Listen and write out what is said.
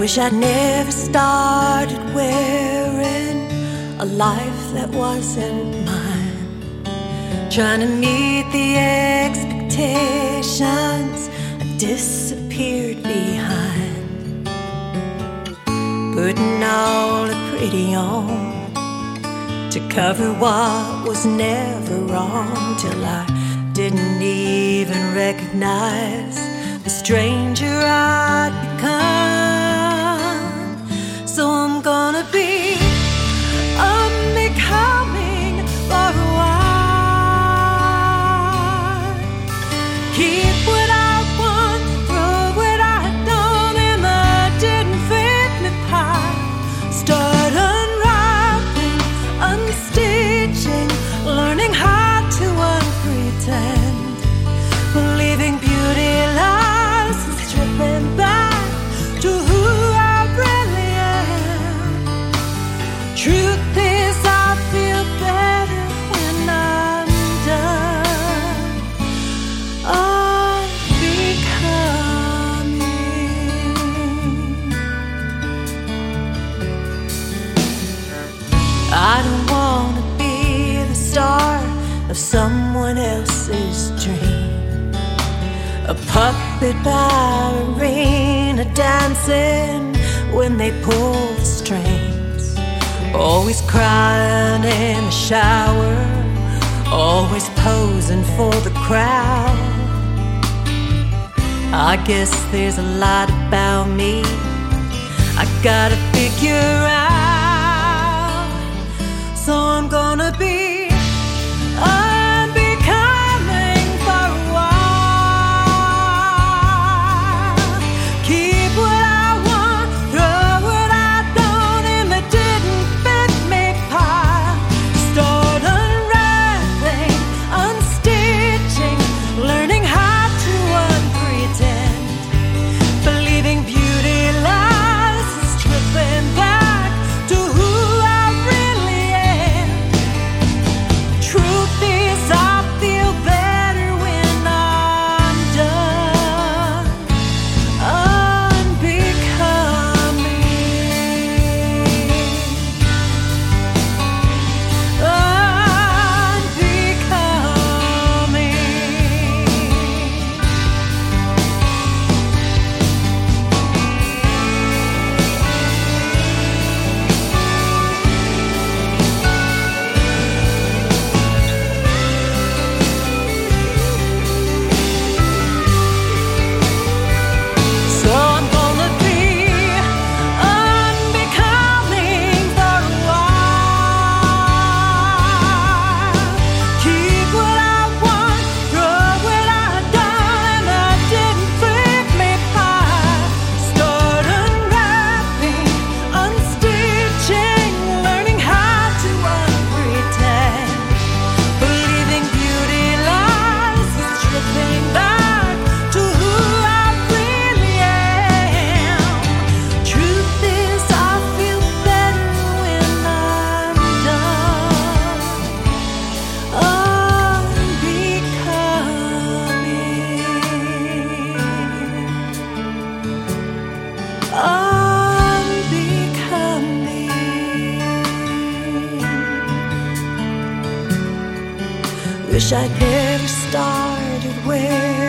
Wish I'd never started wearing a life that wasn't mine, trying to meet the expectations I disappeared behind, putting all the pretty on to cover what was never wrong, till I didn't even recognize the stranger I'd become. So I'm gonna be unbecoming for a while. Keep what I want, throw what I don't, and that didn't fit me pie. Start unwrapping, unstitching, learning how to unpretend, believing beauty lies and stripping back to who I really am. Truth is, I feel better when I'm done unbecoming. I don't want to be the star of someone else's dream, a puppet ballerina dancing when they pull the strings, always crying in the shower, always posing for the crowd. I guess there's a lot about me I gotta figure out, so I'm gonna be unbecoming for a while. Keep what I want, throw what I don't, and that didn't fit me pie. Start unraveling, unstitching, learning how to unpretend, believing beauty lies and stripping back to who I really am. Truth is, I feel better when I'm done unbecoming. So I'm gonna be unbecoming for a while. Keep what I want, throw what I don't, and that didn't fit me pie. Start unwrapping, unstitching, learning how to unpretend, believing beauty lies and stripping back to who I really am. Truth is, I feel better when I'm done unbecoming. Wish I'd never started wearing